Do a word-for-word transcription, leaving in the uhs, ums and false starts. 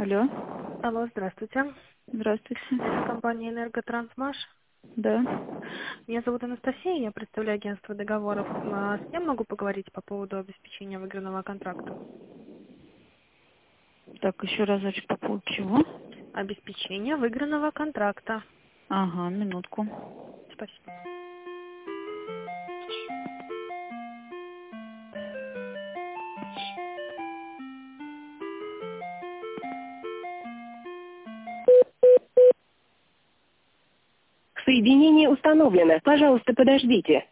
Алло, Алло, здравствуйте. здравствуйте. Это компания «Энерготрансмаш». Да. Меня зовут Анастасия, я представляю агентство договоров. А с кем могу поговорить по поводу обеспечения выигранного контракта? Так, еще разочек по поводу чего? Обеспечение выигранного контракта. Ага, минутку. Спасибо. Соединение установлено. Пожалуйста, подождите.